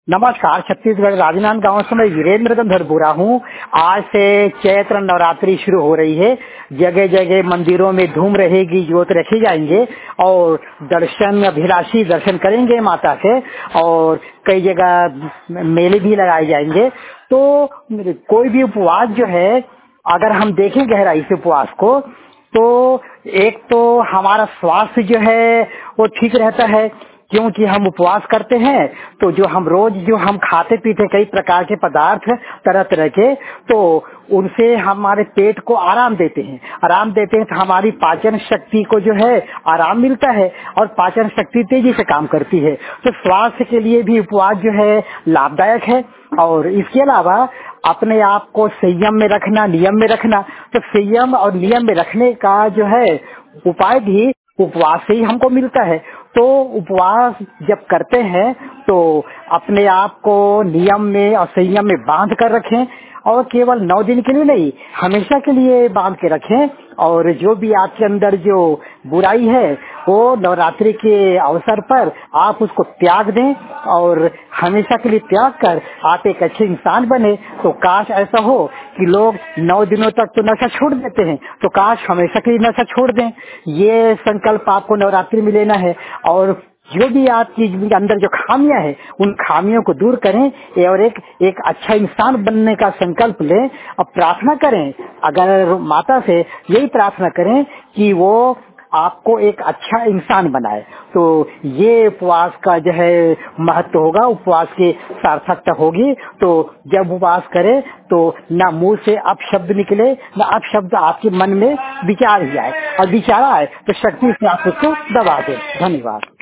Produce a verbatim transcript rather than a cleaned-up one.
नमस्कार। छत्तीसगढ़ राजनांदगांव से मैं वीरेंद्र गंधर बोल रहा हूँ। आज से चैत्र नवरात्रि शुरू हो रही है। जगह जगह मंदिरों में धूम रहेगी, ज्योत रखे जाएंगे और दर्शन अभिलाषी दर्शन करेंगे माता के, और कई जगह मेले भी लगाए जाएंगे। तो कोई भी उपवास जो है, अगर हम देखें गहराई से उपवास को, तो एक तो हमारा स्वास्थ्य जो है वो ठीक रहता है, क्योंकि हम उपवास करते हैं तो जो हम रोज जो हम खाते पीते कई प्रकार के पदार्थ तरह तरह के, तो उनसे हमारे पेट को आराम देते हैं आराम देते हैं तो हमारी पाचन शक्ति को जो है आराम मिलता है और पाचन शक्ति तेजी से काम करती है। तो स्वास्थ्य के लिए भी उपवास जो है लाभदायक है। और इसके अलावा अपने आप को संयम में रखना, नियम में रखना, तो संयम और नियम में रखने का जो है उपाय भी उपवास से ही हमको मिलता है। तो उपवास जब करते हैं तो अपने आप को नियम में और संयम में बांध कर रखें, और केवल नौ दिन के लिए नहीं, हमेशा के लिए बांध के रखें। और जो भी आपके अंदर जो बुराई है वो नवरात्रि के अवसर पर आप उसको त्याग दें, और हमेशा के लिए त्याग कर आप एक अच्छे इंसान बने। तो काश ऐसा हो कि लोग नौ दिनों तक तो नशा छोड़ देते हैं, तो काश हमेशा के लिए नशा छोड़ दें। ये संकल्प आपको नवरात्रि में लेना है। और जो भी आपकी अंदर जो खामियां हैं उन खामियों को दूर करें और एक एक अच्छा इंसान बनने का संकल्प लें और प्रार्थना करें। अगर माता से यही प्रार्थना करें कि वो आपको एक अच्छा इंसान बनाए, तो ये उपवास का जो है महत्व होगा, उपवास की सार्थकता होगी। तो जब उपवास करें तो ना मुंह से अपशब्द निकले, ना अपशब्द आपके मन में विचार ही आए, और विचार आए तो शक्ति से आप उसको दबा दें। धन्यवाद।